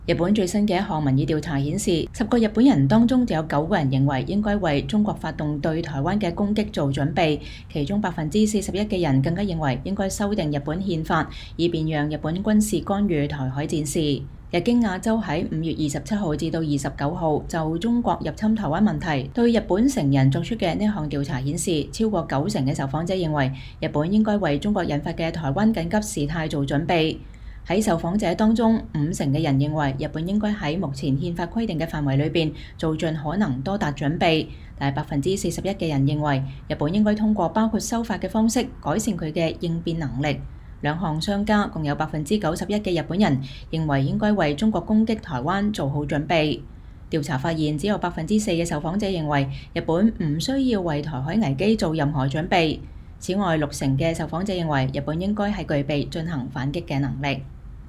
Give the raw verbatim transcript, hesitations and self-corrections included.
日本最新嘅一項民意調查顯示，十個日本人當中就有九個人認為應該為中國發動對台灣嘅攻擊做準備，其中百分之四十一嘅人更加認為應該修訂日本憲法，以便讓日本軍事干預台海戰事。日經亞洲喺五月二十七號至到二十九號就中國入侵台灣問題對日本成人作出嘅呢項調查顯示，超過九成嘅受訪者認為日本應該為中國引發嘅台灣緊急事態做準備。喺受訪者當中，五成嘅人認為日本應該喺目前憲法規定嘅範圍裏邊做盡可能多達準備，但係百分之四十一嘅人認為日本應該通過包括修法嘅方式改善佢嘅應變能力。兩項相加，共有百分之九十一嘅日本人認為應該為中國攻擊台灣做好準備。調查發現，只有百分之四嘅受訪者認為日本唔需要為台海危機做任何準備。此外，六成嘅受訪者認為日本應該係具備進行反擊嘅能力。